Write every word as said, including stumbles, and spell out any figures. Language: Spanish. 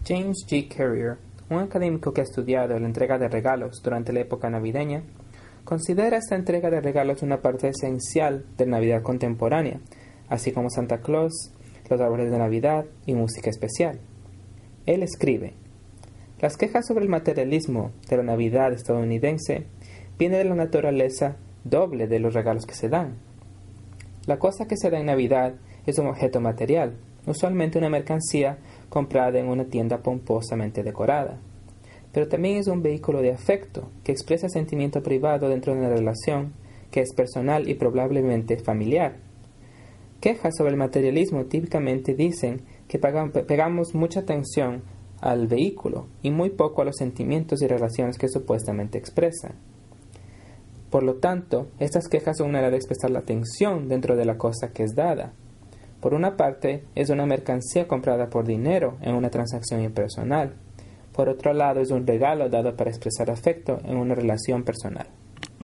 James G. Carrier, un académico que ha estudiado la entrega de regalos durante la época navideña, considera esta entrega de regalos una parte esencial de la Navidad contemporánea, así como Santa Claus, los árboles de Navidad y música especial. Él escribe: las quejas sobre el materialismo de la Navidad estadounidense vienen de la naturaleza doble de los regalos que se dan. La cosa que se da en Navidad es un objeto material, usualmente una mercancía comprada en una tienda pomposamente decorada. Pero también es un vehículo de afecto que expresa sentimiento privado dentro de una relación que es personal y probablemente familiar. Quejas sobre el materialismo típicamente dicen que pegamos mucha atención al vehículo y muy poco a los sentimientos y relaciones que supuestamente expresan. Por lo tanto, estas quejas son una manera de expresar la tensión dentro de la cosa que es dada. Por una parte, es una mercancía comprada por dinero en una transacción impersonal. Por otro lado, es un regalo dado para expresar afecto en una relación personal.